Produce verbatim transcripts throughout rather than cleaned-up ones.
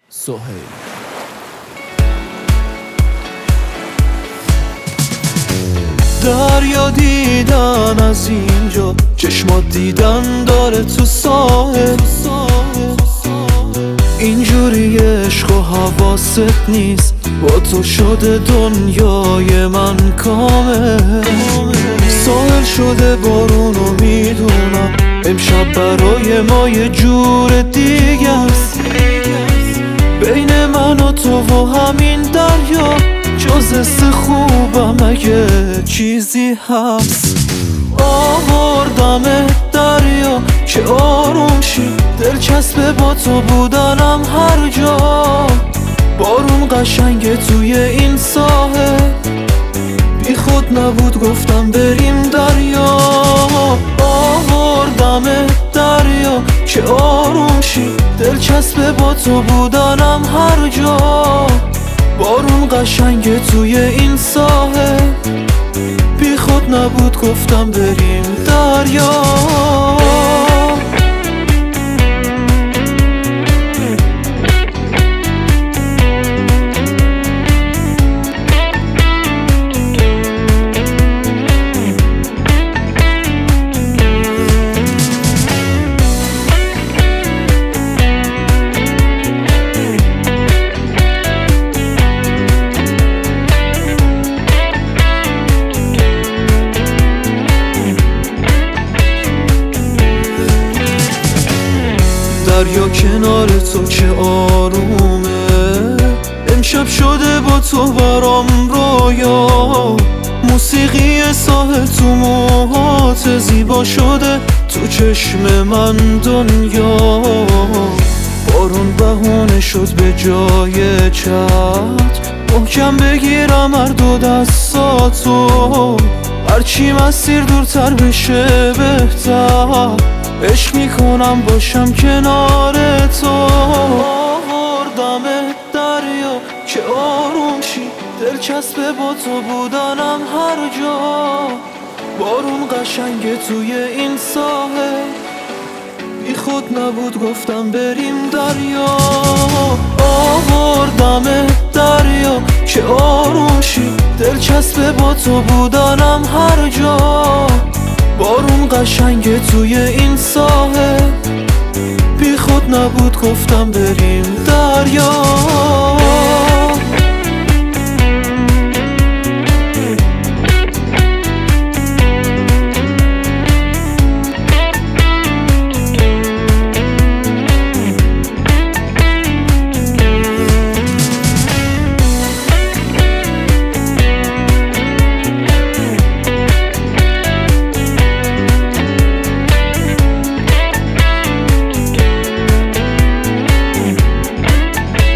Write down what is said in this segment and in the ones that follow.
سهیل. دریا دیدن از اینجا، چشمات دیدن داره تو ساحل. اینجوری عشق و حواست نیست، با تو شده دنیای من کامل. ساحل شده بارون و میدونم امشب برای ما یه جور دیگه است. بین من و تو و همین دریا جز حس خوبم اگه چیزی هست. آوردم دریا که آروم شی، دلچسبه با تو بودنم هر جا. بارون قشنگه توی این ساحل، بی خود نبود گفتم بریم دریا. آوردم دریا که آروم شی، دلچسبه با تو بودنم هر جا. بارون قشنگه توی این ساحل، بی خود نبود گفتم بریم دریا. دریا کنار تو که آرومه، امشب شده با تو برام رویا. موسیقی ساحل تو موهات زیبا شده، تو چشم من دنیا. بارون بهونه شد به جای چتر، محکم بگیرم هر دو دستاتو. هرچی مسیر دورتر بشه بهتر، عشق میکنم باشم کنار تو. آوردم دریا که آروم شی، دلچسبه با تو بودنم هر جا. بارون قشنگه توی این ساحل، بی خود نبود گفتم بریم دریا. آوردم دریا که آروم شی، دلچسبه با تو بودنم هر جا. بارون قشنگه توی این ساحل، بی خود نبود گفتم بریم دریا.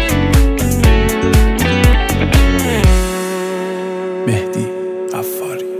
مهدی غفاری.